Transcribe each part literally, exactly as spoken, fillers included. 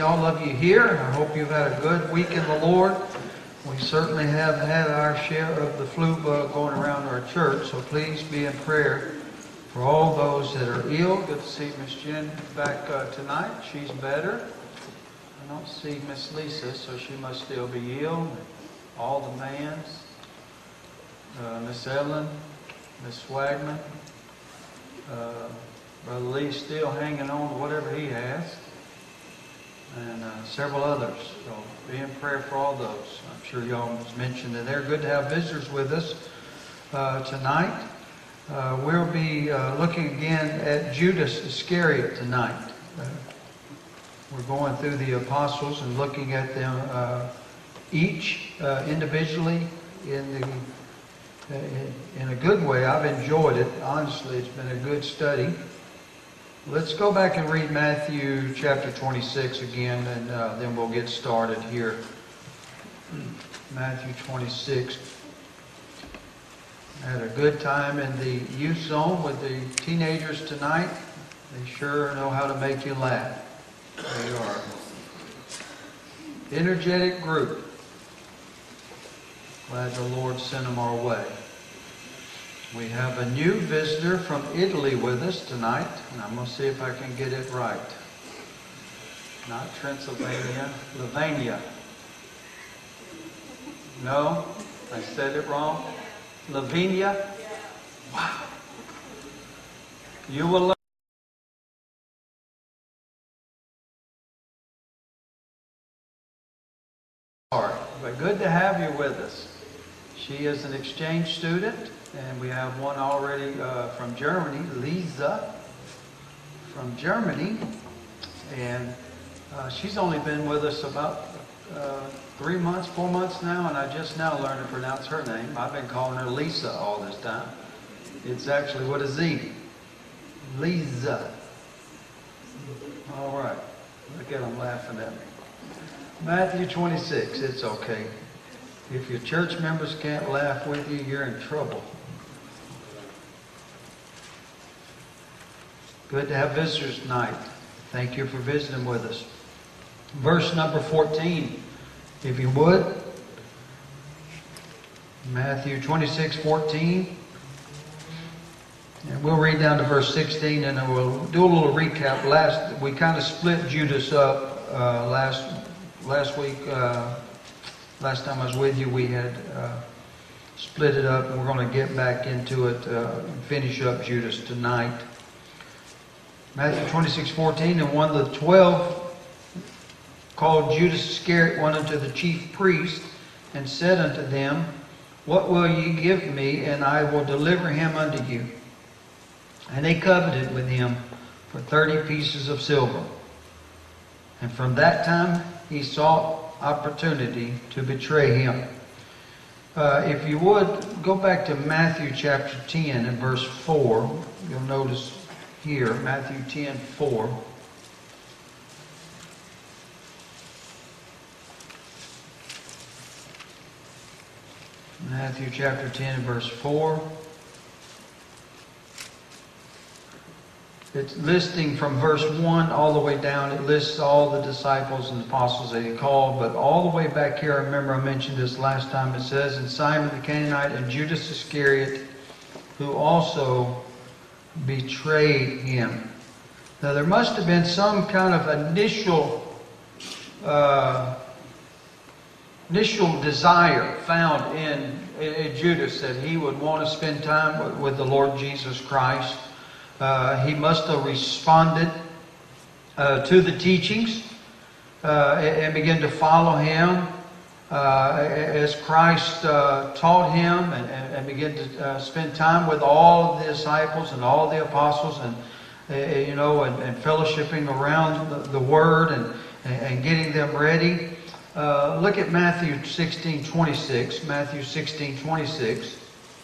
see all of you here. I hope you've had a good week in the Lord. We certainly have had our share of the flu bug going around our church, so please be in prayer for all those that are ill. Good to see Miss Jen back uh, tonight. She's better. I don't see Miss Lisa, so she must still be ill. All the mans, uh, Miss Evelyn, Miss Swagman, uh, Brother Lee's still hanging on to whatever he has, and uh, several others. So be in prayer for all those. I'm sure y'all mentioned that they're good to have visitors with us uh, tonight. Uh, we'll be uh, looking again at Judas Iscariot tonight. Uh, we're going through the apostles and looking at them uh, each uh, individually in the in, in a good way. I've enjoyed it. Honestly, it's been a good study. Let's go back and read Matthew chapter twenty-six again, and uh, then we'll get started here. Matthew twenty-six. I had a good time in the youth zone with the teenagers tonight. They sure know how to make you laugh. They are an energetic group. Glad the Lord sent them our way. We have a new visitor from Italy with us tonight, and I'm going to see if I can get it right. Not Transylvania, Lavania. No, I said it wrong. Lavinia. Wow. You will learn. But good to have you with us. She is an exchange student. And we have one already uh, from Germany, Lisa, from Germany. And uh, she's only been with us about uh, three months, four months now, and I just now learned to pronounce her name. I've been calling her Lisa all this time. It's actually with a Z. Lisa. All right. Look at them laughing at me. Matthew twenty-six, it's okay. If your church members can't laugh with you, you're in trouble. Good to have visitors tonight. Thank you for visiting with us. Verse number fourteen, if you would. Matthew twenty-six, fourteen. And we'll read down to verse sixteen, and then we'll do a little recap. Last we kind of split Judas up uh, last last week. Uh, last time I was with you, we had uh, split it up, and we're going to get back into it uh, and finish up Judas tonight. Matthew twenty-six, fourteen, and one of the twelve, called Judas Iscariot, went unto the chief priest, and said unto them, What will ye give me, and I will deliver him unto you? And they coveted with him for thirty pieces of silver. And from that time he sought opportunity to betray him. Uh, if you would, go back to Matthew chapter ten and verse four. You'll notice here, Matthew ten, four. Matthew chapter ten and verse four. It's listing from verse one all the way down. It lists all the disciples and apostles that he called. But all the way back here, I remember I mentioned this last time. It says, And Simon the Canaanite and Judas Iscariot, who also betrayed him. Now there must have been some kind of initial uh, initial desire found in, in Judas that he would want to spend time with, with the Lord Jesus Christ. Uh, he must have responded uh, to the teachings uh, and, and began to follow him uh, as Christ uh, taught him, and, and, and began to uh, spend time with all of the disciples and all the apostles, and uh, you know, and, and fellowshipping around the, the Word, and, and getting them ready. Uh, look at Matthew sixteen twenty-six. Matthew sixteen twenty-six.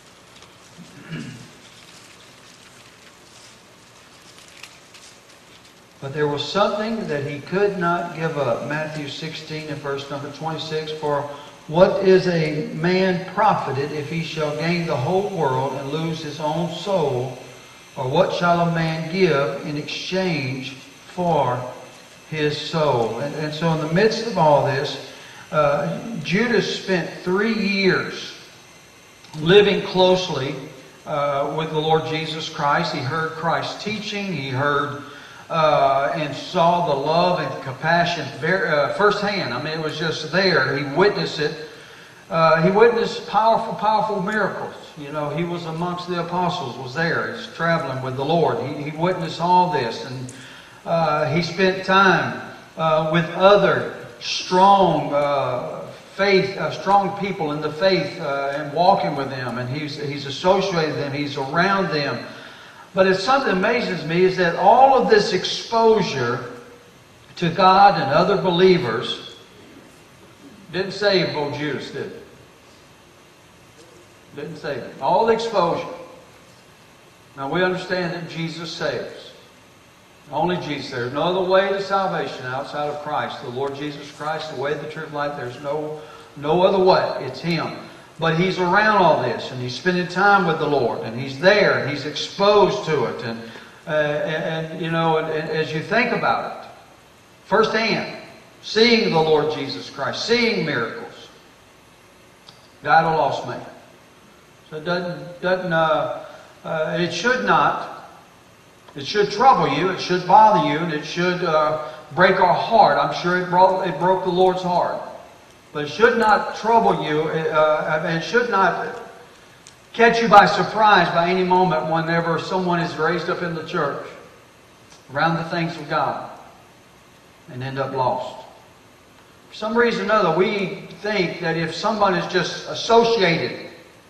But there was something that he could not give up. Matthew sixteen and verse number twenty-six. For what is a man profited if he shall gain the whole world and lose his own soul? Or what shall a man give in exchange for his soul. And, and so in the midst of all this, uh, Judas spent three years living closely uh, with the Lord Jesus Christ. He heard Christ's teaching. He heard uh, and saw the love and compassion very, uh, firsthand. I mean, it was just there. He witnessed it. Uh, he witnessed powerful, powerful miracles. You know, he was amongst the apostles, was there. He's traveling with the Lord. He, he witnessed all this. And uh, he spent time uh, with other strong uh, faith, uh, strong people in the faith uh, and walking with them. And he's, he's associated with them. He's around them. But it's something that amazes me is that all of this exposure to God and other believers didn't save old Judas, did it? Didn't save him. All the exposure. Now we understand that Jesus saves. Only Jesus. There's no other way to salvation outside of Christ. The Lord Jesus Christ, the way, the truth, life. There's no, no other way. It's Him. But He's around all this, and He's spending time with the Lord, and He's there, and He's exposed to it. And, uh, and, and you know, and, and as you think about it, firsthand, seeing the Lord Jesus Christ, seeing miracles, died a lost man. So it doesn't, doesn't uh, uh, it should not, it should trouble you, it should bother you, and it should uh, break our heart. I'm sure it broke, it broke the Lord's heart. But it should not trouble you, uh, and it should not catch you by surprise by any moment whenever someone is raised up in the church around the things of God and end up lost. For some reason or another, we think that if someone is just associated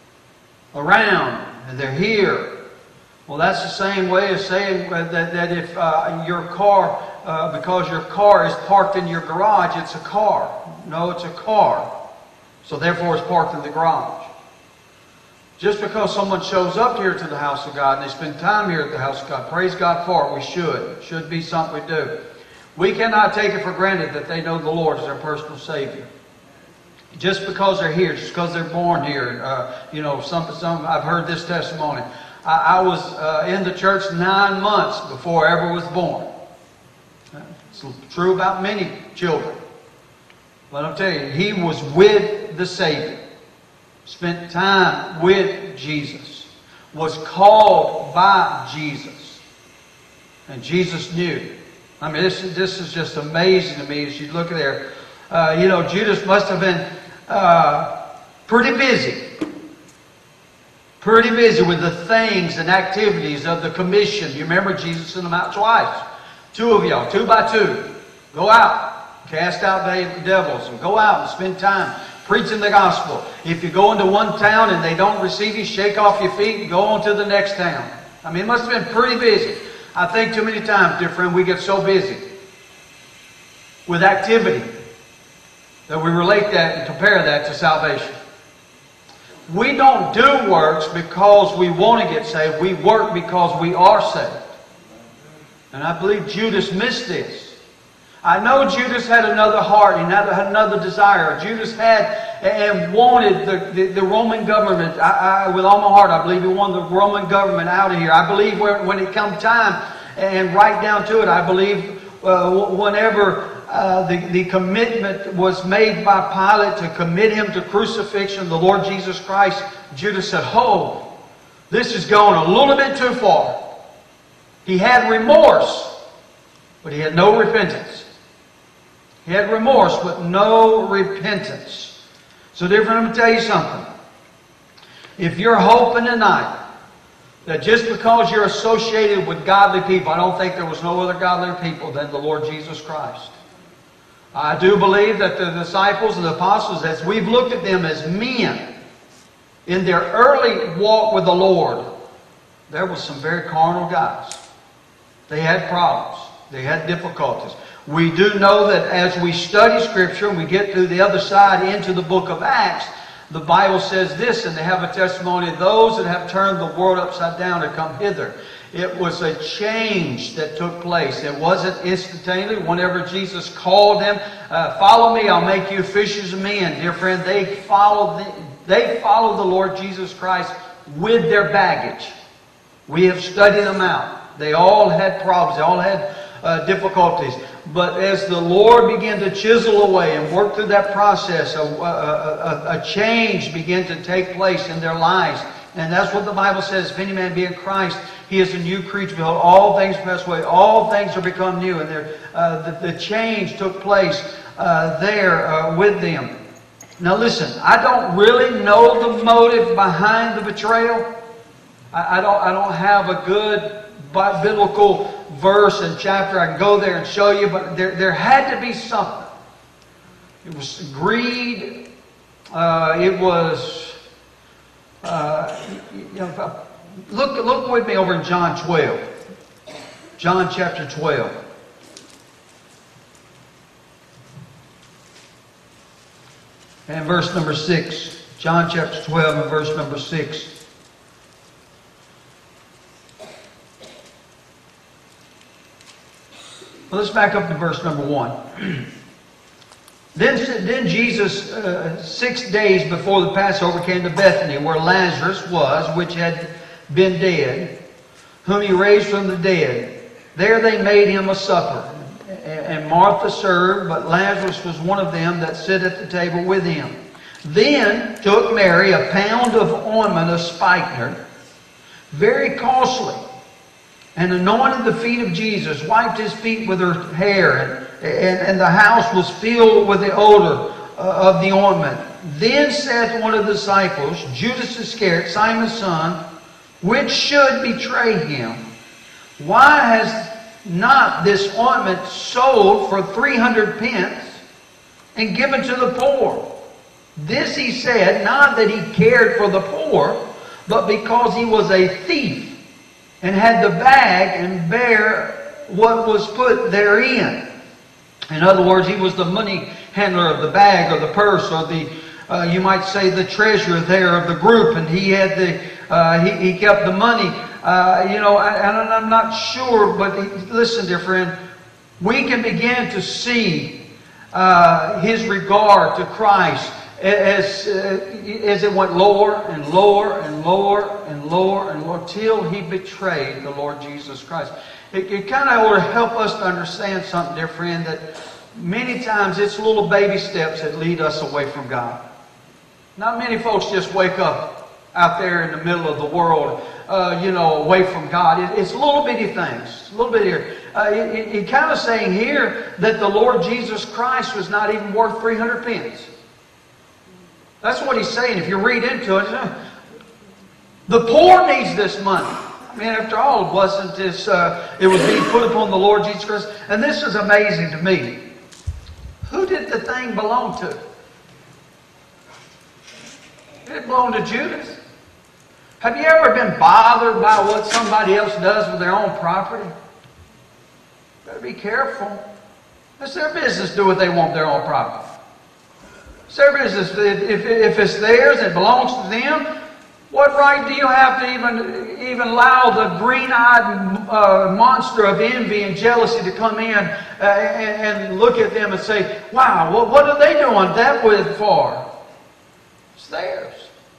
around and they're here, well, that's the same way as saying that, that if uh, your car, uh, because your car is parked in your garage, it's a car. No, it's a car. So therefore it's parked in the garage. Just because someone shows up here to the house of God and they spend time here at the house of God, praise God for it, we should. It should be something we do. We cannot take it for granted that they know the Lord as their personal Savior. Just because they're here, just because they're born here. Uh, you know, some, some, I've heard this testimony. I, I was uh, in the church nine months before I ever was born. It's true about many children. But I'm telling you, he was with the Savior. Spent time with Jesus. Was called by Jesus. And Jesus knew. I mean, this, this is just amazing to me as you look at there. Uh, you know, Judas must have been uh, pretty busy. Pretty busy with the things and activities of the commission. You remember Jesus sent them out twice. Two of y'all, two by two. Go out, cast out devils, and go out and spend time preaching the gospel. If you go into one town and they don't receive you, shake off your feet and go on to the next town. I mean, it must have been pretty busy. I think too many times, dear friend, we get so busy with activity that we relate that and compare that to salvation. We don't do works because we want to get saved. We work because we are saved. And I believe Judas missed this. I know Judas had another heart. He had another desire. Judas had and wanted the, the, the Roman government. I, I, with all my heart, I believe he wanted the Roman government out of here. I believe when, when it come time, and right down to it, I believe uh, whenever uh, the, the commitment was made by Pilate to commit him to crucifixion, the Lord Jesus Christ, Judas said, "Oh, this is going a little bit too far." He had remorse, but he had no repentance. He had remorse, but no repentance. So, dear friend, I'm going to tell you something. If you're hoping tonight that just because you're associated with godly people, I don't think there was no other godly people than the Lord Jesus Christ. I do believe that the disciples and the apostles, as we've looked at them as men in their early walk with the Lord, there was some very carnal guys. They had problems. They had difficulties. We do know that as we study Scripture and we get to the other side into the book of Acts, the Bible says this, and they have a testimony of those that have turned the world upside down to come hither. It was a change that took place. It wasn't instantaneously. Whenever Jesus called them, uh, follow me, I'll make you fishers of men. Dear friend, they followed the, they followed the Lord Jesus Christ with their baggage. We have studied them out. They all had problems. They all had uh, difficulties. But as the Lord began to chisel away and work through that process, a, a, a, a change began to take place in their lives. And that's what the Bible says. If any man be in Christ, he is a new creature. Behold, all things pass away. All things are become new. And there, uh, the, the change took place uh, there uh, with them. Now listen, I don't really know the motive behind the betrayal. I, I don't, I don't have a good biblical verse and chapter. I can go there and show you, but there, there had to be something. It was greed. Uh, it was, uh, you know, look, look with me over in John twelve. John chapter twelve. And verse number six. John chapter twelve and verse number six. Well, let's back up to verse number one. Then, then Jesus, uh, six days before the Passover, came to Bethany, where Lazarus was, which had been dead, whom he raised from the dead. There they made him a supper. And Martha served, but Lazarus was one of them that sit at the table with him. Then took Mary a pound of ointment of spikenard, very costly, and anointed the feet of Jesus, wiped his feet with her hair, and, and, and the house was filled with the odor uh, of the ointment. Then saith one of the disciples, Judas Iscariot, Simon's son, which should betray him, why has not this ointment sold for three hundred pence and given to the poor? This he said, not that he cared for the poor, but because he was a thief, and had the bag and bare what was put therein. In other words, he was the money handler of the bag or the purse, or the, uh, you might say, the treasurer there of the group, and he had the, uh, he, he kept the money. Uh, you know, I, I'm not sure, but he, listen, dear friend, we can begin to see uh, his regard to Christ as, uh, as it went lower and lower and lower and lower and lower till he betrayed the Lord Jesus Christ. It, it kind of ought to help us to understand something, dear friend, that many times it's little baby steps that lead us away from God. Not many folks just wake up out there in the middle of the world, uh, you know, away from God. It, it's little bitty things, a little bit here. Uh, it, it, it kind of saying here that the Lord Jesus Christ was not even worth three hundred pence. That's what he's saying. If you read into it, the poor needs this money. I mean, after all, it wasn't this, uh, it was being put upon the Lord Jesus Christ. And this is amazing to me. Who did the thing belong to? It belonged to Judas. Have you ever been bothered by what somebody else does with their own property? Better be careful. It's their business to do what they want with their own property. It's their business. If, if it's theirs, it belongs to them. What right do you have to even, even allow the green-eyed uh, monster of envy and jealousy to come in uh, and, and look at them and say, wow, what, what are they doing that with for? It's theirs.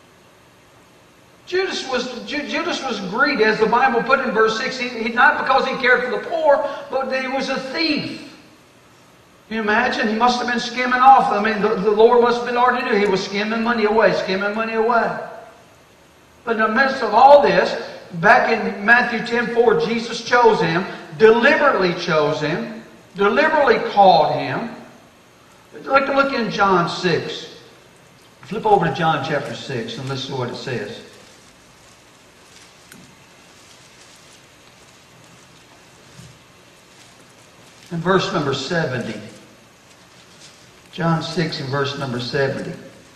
Judas was, Judas was greedy, as the Bible put in verse six. He, he, not because he cared for the poor, but that he was a thief. Can you imagine? He must have been skimming off. I mean, the, the Lord must have been already knew. He was skimming money away, skimming money away. But in the midst of all this, back in Matthew ten four, Jesus chose him, deliberately chose him, deliberately called him. Look, look in John six. Flip over to John chapter six and listen to what it says. In verse number seventy. John six and verse number seventy.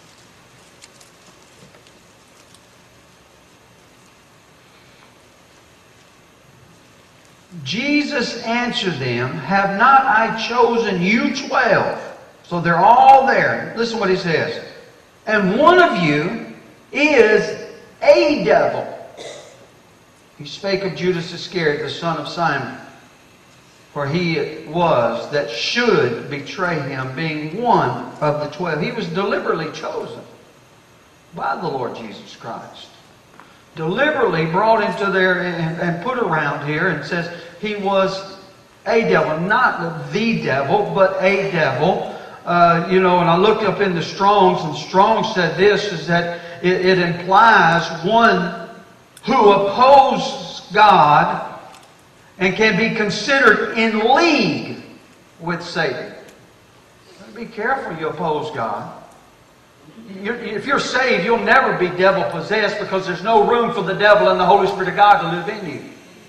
Jesus answered them, have not I chosen you twelve? So they're all there. Listen what he says. And one of you is a devil. He spake of Judas Iscariot, the son of Simon. For he it was that should betray him, being one of the twelve. He was deliberately chosen by the Lord Jesus Christ. Deliberately brought into there and, and put around here, and says he was A devil, not the devil, but a devil. Uh, you know, and I looked up in the Strong's, and Strong said this, is that it, it implies one who opposes God and can be considered in league with Satan. Be careful you oppose God. You're, if you're saved, you'll never be devil-possessed because there's no room for the devil and the Holy Spirit of God to live in you.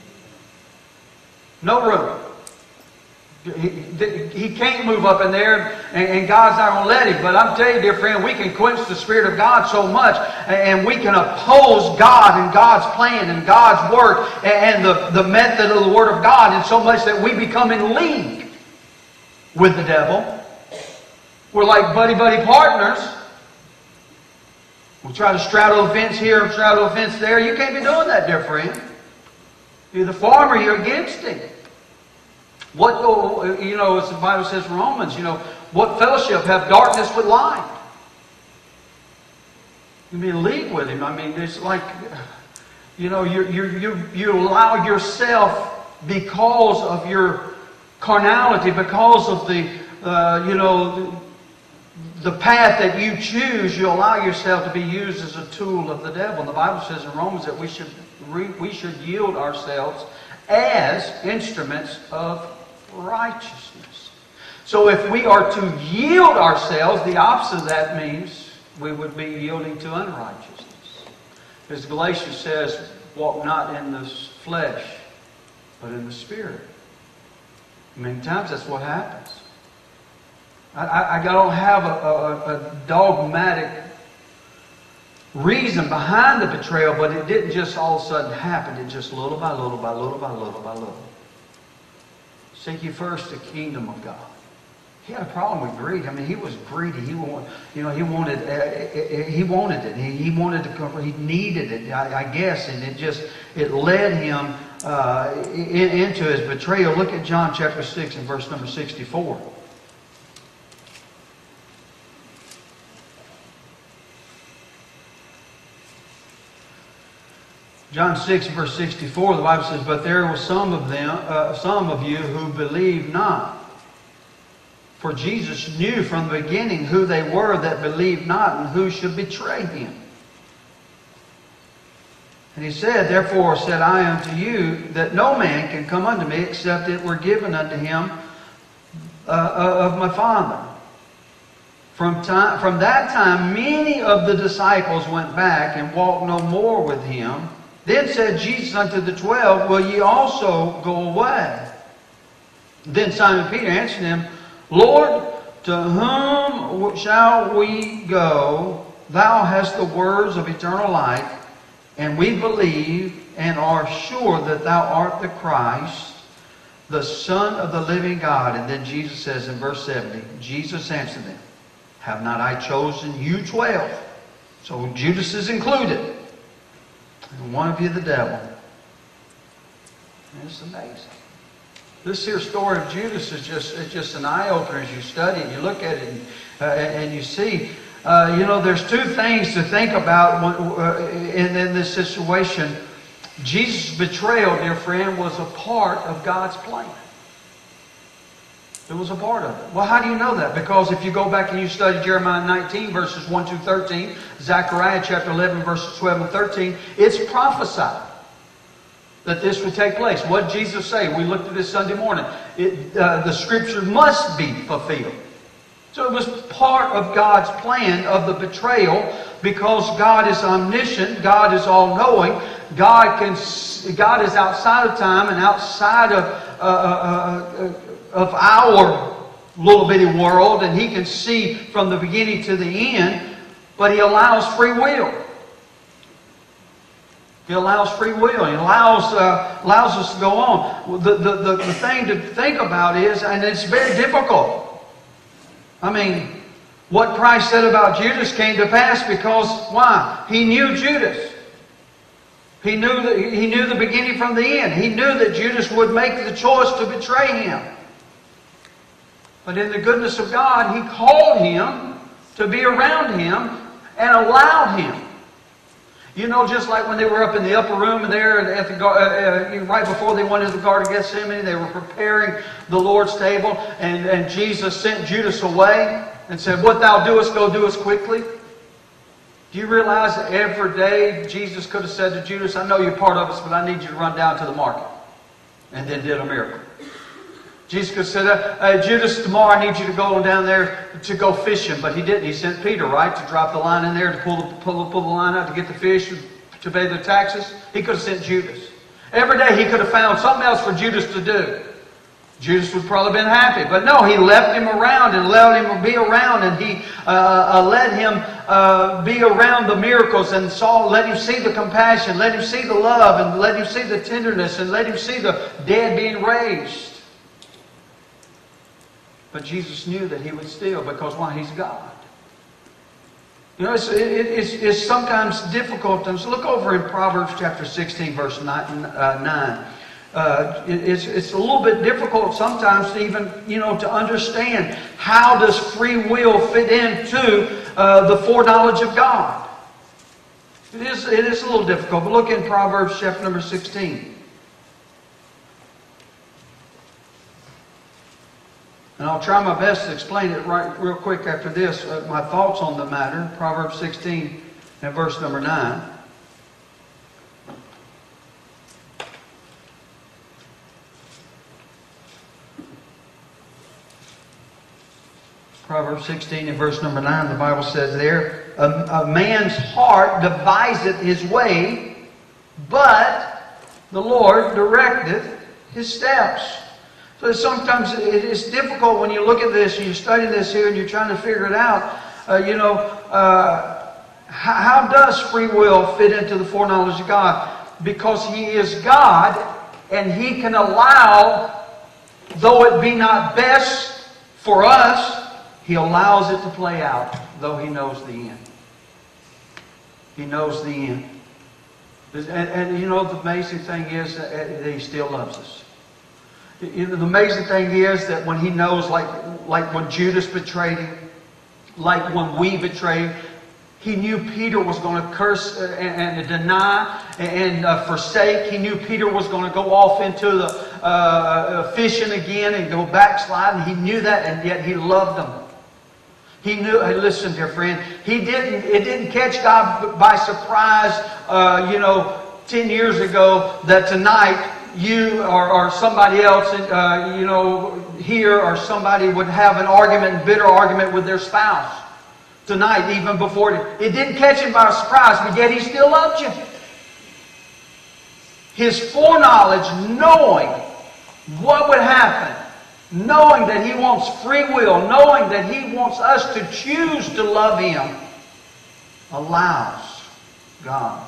No room. He, he can't move up in there, and, and God's not going to let him. But I'm telling you, dear friend, we can quench the Spirit of God so much, and we can oppose God and God's plan and God's work and the, the method of the Word of God, and so much that we become in league with the devil. We're like buddy-buddy partners. We try to straddle the fence here, straddle the fence there. You can't be doing that, dear friend. You're the farmer, you're against him. What, you know, as the Bible says in Romans, you know, what fellowship have darkness with light? You be in league with him. I mean, it's like, you know, you you you you allow yourself, because of your carnality, because of the, uh, you know, the path that you choose, you allow yourself to be used as a tool of the devil. And the Bible says in Romans that we should we should yield ourselves as instruments of righteousness. So if we are to yield ourselves, the opposite of that means we would be yielding to unrighteousness. As Galatians says, walk not in the flesh, but in the Spirit. Many times that's what happens. I, I, I don't have a, a, a dogmatic reason behind the betrayal, but it didn't just all of a sudden happen. It just little by little by little by little by little. Seek ye first the kingdom of God. He had a problem with greed. I mean, he was greedy. He wanted, you know, he wanted, uh, he wanted it. He, he wanted to cover. He needed it, I, I guess, and it just it led him uh, in, into his betrayal. Look at John chapter six and verse number sixty-four. John six, verse sixty-four, the Bible says, "But there were some of them, uh, some of you who believed not. For Jesus knew from the beginning who they were that believed not, and who should betray him. And he said, Therefore said I unto you, that no man can come unto me, except it were given unto him uh, of my Father. From, time, from that time many of the disciples went back, and walked no more with him. Then said Jesus unto the twelve, Will ye also go away? Then Simon Peter answered him, Lord, to whom shall we go? Thou hast the words of eternal life, and we believe and are sure that thou art the Christ, the Son of the living God. And then Jesus says in verse seventy, Jesus answered them, Have not I chosen you twelve? So Judas is included. And one of you the devil. And it's amazing. This here story of Judas is just it's just an eye-opener as you study it. You look at it and, uh, and you see, uh, you know, there's two things to think about when, uh, in, in this situation. Jesus' betrayal, dear friend, was a part of God's plan. It was a part of it. Well, how do you know that? Because if you go back and you study Jeremiah nineteen, verses one through thirteen, Zechariah chapter eleven, verses twelve and thirteen, it's prophesied that this would take place. What did Jesus say? We looked at this Sunday morning. It, uh, the Scripture must be fulfilled. So it was part of God's plan of the betrayal, because God is omniscient, God is all-knowing, God can, God is outside of time and outside of uh, uh, uh, of our little bitty world, and He can see from the beginning to the end, but He allows free will. He allows free will. He allows, uh, allows us to go on. The, the, the, the thing to think about is, and it's very difficult. I mean, what Christ said about Judas came to pass because, why? He knew Judas. He knew, that, he knew the beginning from the end. He knew that Judas would make the choice to betray Him. But in the goodness of God, He called him to be around Him and allowed him. You know, just like when they were up in the upper room there, at the, uh, uh, right before they went into the Garden of Gethsemane, they were preparing the Lord's table, and, and Jesus sent Judas away and said, "What thou doest, go do us quickly." Do you realize that every day Jesus could have said to Judas, "I know you're part of us, but I need you to run down to the market," and then did a miracle. Jesus could have said, uh, Judas, tomorrow I need you to go on down there to go fishing. But he didn't. He sent Peter, right, to drop the line in there, to pull the, pull, pull the line out to get the fish, to pay the taxes. He could have sent Judas. Every day he could have found something else for Judas to do. Judas would probably have been happy. But no, he left him around and let him be around. And he uh, uh, let him uh, be around the miracles and saw, let him see the compassion, let him see the love, and let him see the tenderness, and let him see the dead being raised. But Jesus knew that he would still, because why? He's God. You know, it's, it, it's, it's sometimes difficult. So look over in Proverbs chapter sixteen, verse nine. Uh, it, it's, it's a little bit difficult sometimes to even, you know, to understand how does free will fit into uh, the foreknowledge of God. It is, it is a little difficult. But look in Proverbs chapter number sixteen. And I'll try my best to explain it right real quick after this, uh, my thoughts on the matter. Proverbs sixteen and verse number nine. Proverbs sixteen and verse number nine, the Bible says there, a, a man's heart deviseth his way, but the Lord directeth his steps. So sometimes it is difficult when you look at this and you study this here and you're trying to figure it out. Uh, you know, uh, how, how does free will fit into the foreknowledge of God? Because He is God, and He can allow, though it be not best for us, He allows it to play out, though He knows the end. He knows the end. And, and you know, the amazing thing is that He still loves us. You know, the amazing thing is that when He knows, like, like when Judas betrayed Him, like when we betrayed Him, He knew Peter was going to curse and, and deny and uh, forsake. He knew Peter was going to go off into the uh, fishing again and go backslide. He knew that, and yet He loved them. He knew. Hey, listen, dear friend. He didn't. It didn't catch God by surprise. Uh, you know, ten years ago that tonight you or, or somebody else, uh, you know, here or somebody would have an argument, bitter argument with their spouse. Tonight, even before it, it didn't catch Him by surprise, but yet He still loved you. His foreknowledge, knowing what would happen, knowing that He wants free will, knowing that He wants us to choose to love Him, allows God.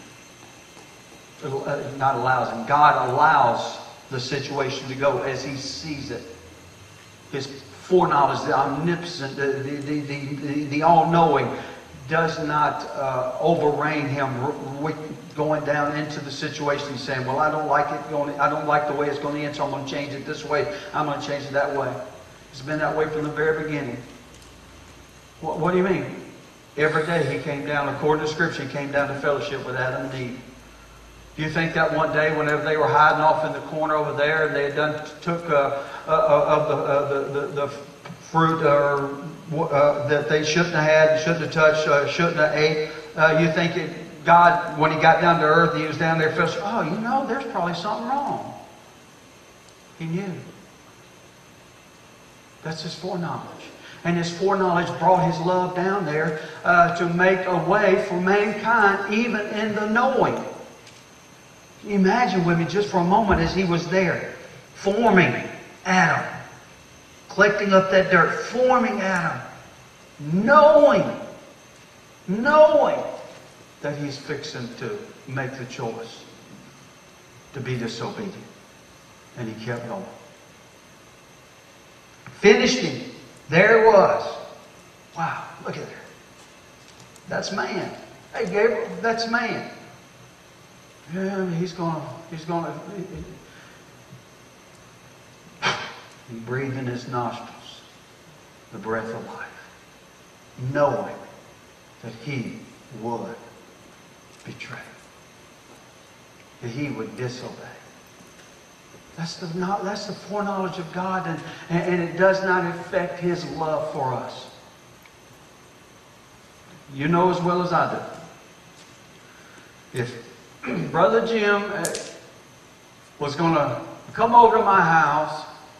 Not allows Him. God allows the situation to go as He sees it. His foreknowledge, the omnipotent, the, the, the, the, the all-knowing, does not uh, overreign Him going down into the situation and saying, well, I don't like it going, I don't like the way it's going to end, so I'm going to change it this way. I'm going to change it that way. It's been that way from the very beginning. What, what do you mean? Every day He came down, according to Scripture, He came down to fellowship with Adam and Eve. Do you think that one day, whenever they were hiding off in the corner over there, and they had done took uh, uh, of the, uh, the, the the fruit or uh, that they shouldn't have had, shouldn't have touched, uh, shouldn't have ate? Uh, you think it, God, when He got down to earth, He was down there, felt, oh, you know, there's probably something wrong. He knew. That's His foreknowledge. And His foreknowledge brought His love down there uh, to make a way for mankind, even in the knowing. Imagine with me just for a moment as He was there, forming Adam, collecting up that dirt, forming Adam, knowing, knowing that He's fixing to make the choice to be disobedient. And He kept going. Finished him. There it was. Wow, look at there. That's man. Hey, Gabriel, that's man. Yeah, he's going. He's going to. He breathed in his nostrils the breath of life, knowing that he would betray. That he would disobey. That's the, not, that's the foreknowledge of God, and, and, and it does not affect his love for us. You know as well as I do. If Brother Jim was going to come over to my house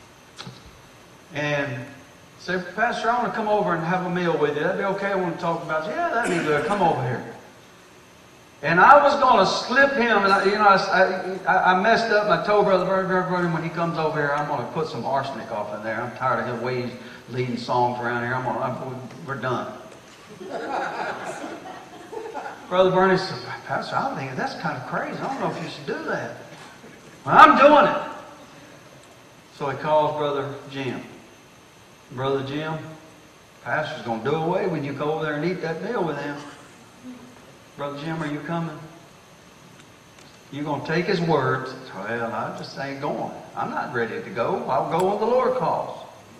and say, Pastor, I want to come over and have a meal with you. That'd be okay? I want to talk about you. Yeah, that'd be good. Come over here. And I was going to slip him, and I, you know, I, I, I messed up, and I told Brother Vernon, when he comes over here, I'm going to put some arsenic off in there. I'm tired of his ways leading songs around here. I'm going to, I'm, we're done. Brother Bernie said, Pastor, I think that's kind of crazy. I don't know if you should do that. Well, I'm doing it. So he calls Brother Jim. Brother Jim, Pastor's going to do away when you go over there and eat that meal with him. Brother Jim, are you coming? You're going to take his words. Well, I just ain't going. I'm not ready to go. I'll go when the Lord calls.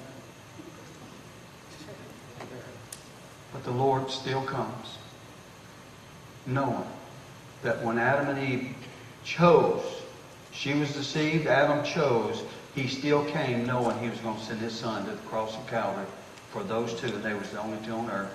But the Lord still comes, knowing that when Adam and Eve chose, she was deceived, Adam chose, he still came knowing he was going to send his son to the cross of Calvary for those two, and they was the only two on earth.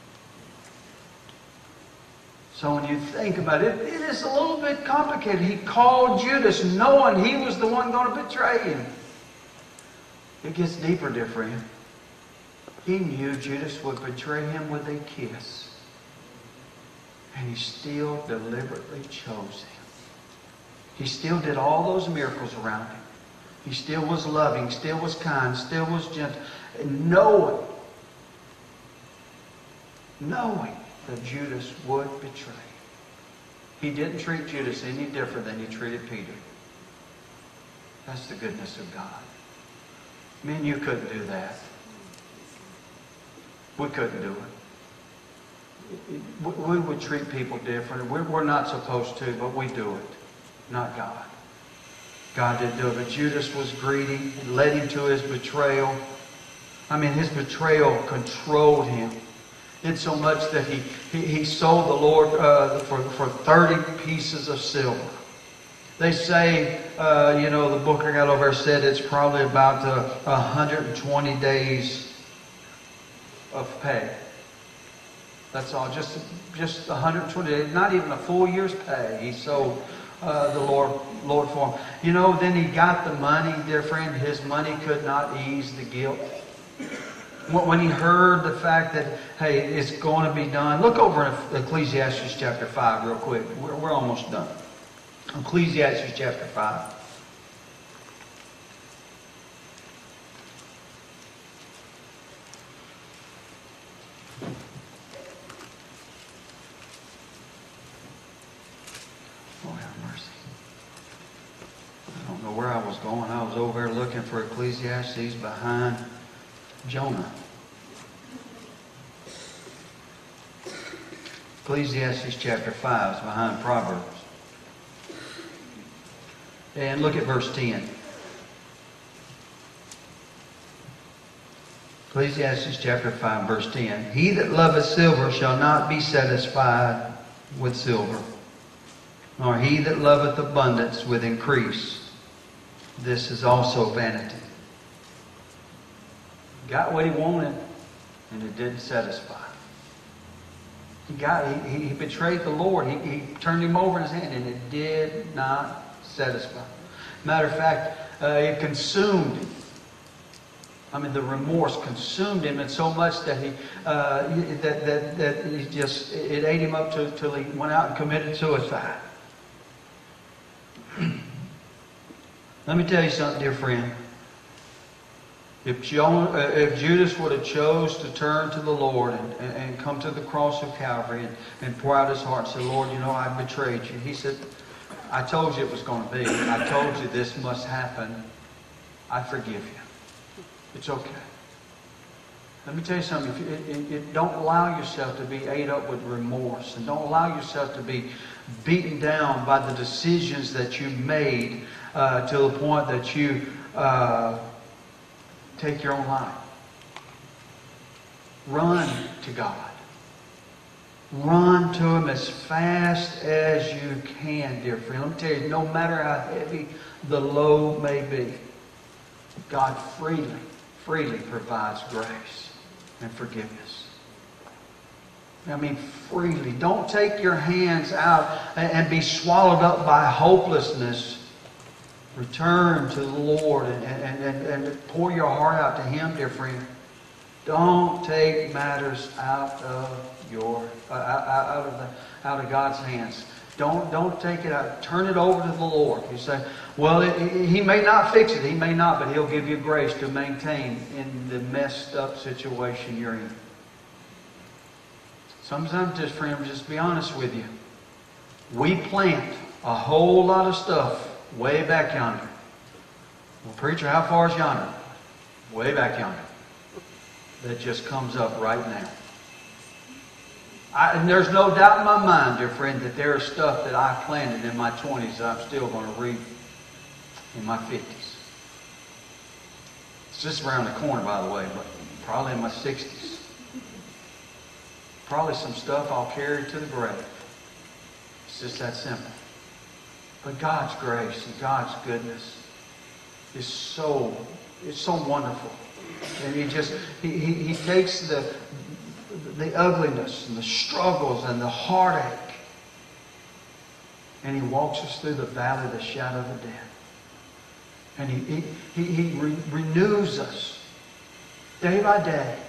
So when you think about it, it is a little bit complicated. He called Judas knowing he was the one going to betray him. It gets deeper, dear friend. He knew Judas would betray him with a kiss. And he still deliberately chose him. He still did all those miracles around him. He still was loving, still was kind, still was gentle. Knowing, knowing that Judas would betray. He didn't treat Judas any different than he treated Peter. That's the goodness of God. Men, you couldn't do that. We couldn't do it. We would treat people different. We're not supposed to, but we do it. Not God. God didn't do it. But Judas was greedy. It led him to his betrayal. I mean, his betrayal controlled him. Did so much that he, he, he sold the Lord uh, for, for thirty pieces of silver. They say, uh, you know, the book I got over there said it's probably about uh, one hundred twenty days of pay. That's all. Just, just one hundred twenty days. Not even a full year's pay. He sold uh, the Lord, Lord for him. You know, then he got the money, dear friend. His money could not ease the guilt. When he heard the fact that, hey, it's going to be done. Look over in Ecclesiastes chapter five real quick. We're, we're almost done. Ecclesiastes chapter five. Oh, have mercy. I don't know where I was going. I was over there looking for Ecclesiastes behind Jonah. Ecclesiastes chapter five is behind Proverbs. And look at verse ten. Ecclesiastes chapter five, verse ten. He that loveth silver shall not be satisfied with silver, nor he that loveth abundance with increase. This is also vanity. Got what he wanted, and it didn't satisfy. He got he, he betrayed the Lord. He, he turned him over in his hand, and it did not satisfy. Matter of fact, uh, it consumed him. I mean, the remorse consumed him, and so much that he uh, that that that he just it ate him up to till he went out and committed suicide. Let me tell you something, dear friend. If, Jonah, uh, if Judas would have chose to turn to the Lord and, and, and come to the cross of Calvary and, and pour out his heart and say, Lord, you know, I betrayed you. He said, I told you it was going to be. I told you this must happen. I forgive you. It's okay. Let me tell you something. If you, it, it, don't allow yourself to be ate up with remorse. And don't allow yourself to be beaten down by the decisions that you made uh, to the point that you... Uh, take your own life. Run to God. Run to Him as fast as you can, dear friend. Let me tell you, no matter how heavy the load may be, God freely, freely provides grace and forgiveness. I mean, freely. Don't take your hands out and be swallowed up by hopelessness. Return to the Lord and, and, and, and pour your heart out to Him, dear friend. Don't take matters out of your uh, out of the out of God's hands. Don't don't take it out. Turn it over to the Lord. You say, well, it, it, He may not fix it. He may not, but He'll give you grace to maintain in the messed up situation you're in. Sometimes, just friend, just be honest with you. We plant a whole lot of stuff way back yonder. Well, preacher, how far is yonder? Way back yonder. That just comes up right now. I, and there's no doubt in my mind, dear friend, that there is stuff that I planted in my twenties that I'm still going to reap in my fifties. It's just around the corner, by the way, but probably in my sixties. Probably some stuff I'll carry to the grave. It's just that simple. But God's grace and God's goodness is so, it's so wonderful. And He just, He, he, he takes the, the ugliness and the struggles and the heartache, and He walks us through the valley of the shadow of the death. And He, he, he, he re- renews us day by day.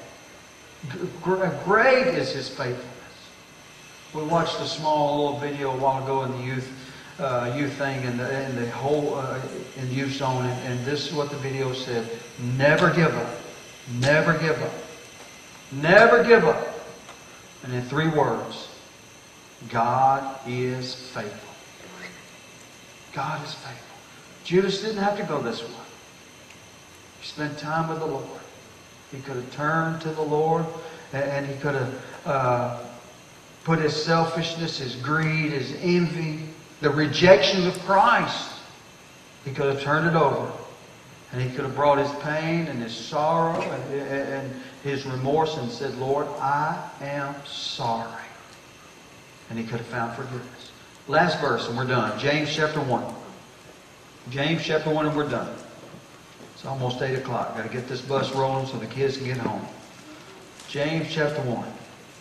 Great is His faithfulness. We watched a small little video a while ago in the youth uh, youth thing and the, and the whole uh, in the youth zone, and, and this is what the video said: never give up, never give up, never give up. And in three words, God is faithful. God is faithful. Judas didn't have to go this way. He spent time with the Lord. He could have turned to the Lord, and he could have uh, put his selfishness, his greed, his envy, the rejection of Christ, he could have turned it over. And he could have brought his pain and his sorrow and, and his remorse and said, Lord, I am sorry. And he could have found forgiveness. Last verse and we're done. James chapter one. James chapter one and we're done. It's almost eight o'clock. Got to get this bus rolling so the kids can get home. James chapter one.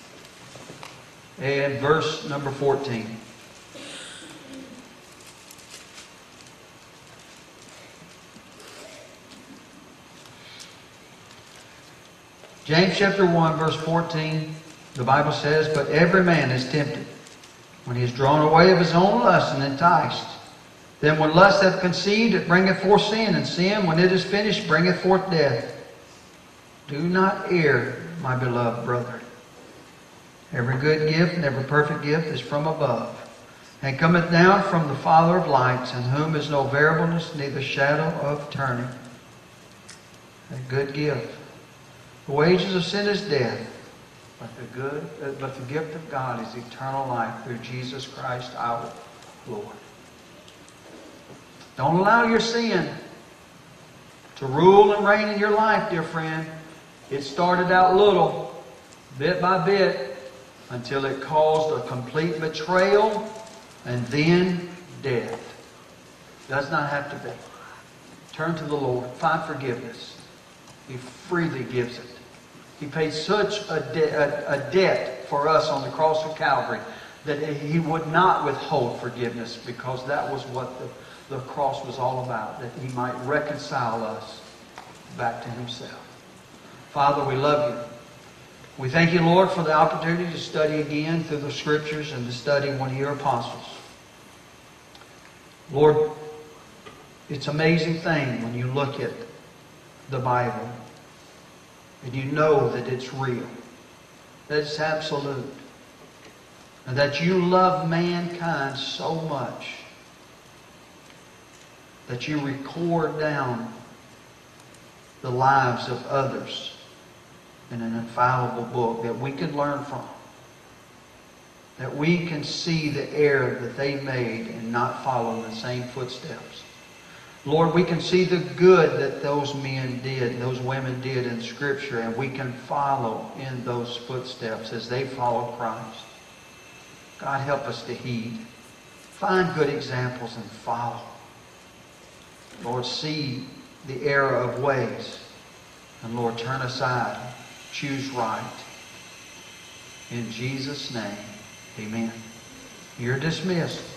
And verse number fourteen. James chapter one, verse fourteen, the Bible says, but every man is tempted when he is drawn away of his own lust and enticed. Then when lust hath conceived, it bringeth forth sin, and sin, when it is finished, bringeth forth death. Do not err, my beloved brethren. Every good gift and every perfect gift is from above, and cometh down from the Father of lights, in whom is no variableness, neither shadow of turning. A good gift. The wages of sin is death, but the good, uh, but the gift of God is eternal life through Jesus Christ our Lord. Don't allow your sin to rule and reign in your life, dear friend. It started out little, bit by bit, until it caused a complete betrayal and then death. Does not have to be. Turn to the Lord. Find forgiveness. He freely gives it. He paid such a, de- a, a debt for us on the cross of Calvary that He would not withhold forgiveness, because that was what the The cross was all about, that He might reconcile us back to Himself. Father, we love You. We thank You, Lord, for the opportunity to study again through the Scriptures and to study one of Your apostles. Lord, it's an amazing thing when you look at the Bible and you know that it's real, that it's absolute, and that You love mankind so much that You record down the lives of others in an infallible book that we can learn from. That we can see the error that they made and not follow in the same footsteps. Lord, we can see the good that those men did, those women did in Scripture, and we can follow in those footsteps as they followed Christ. God, help us to heed. Find good examples and follow. Lord, see the error of ways. And Lord, turn aside. Choose right. In Jesus' name, amen. You're dismissed.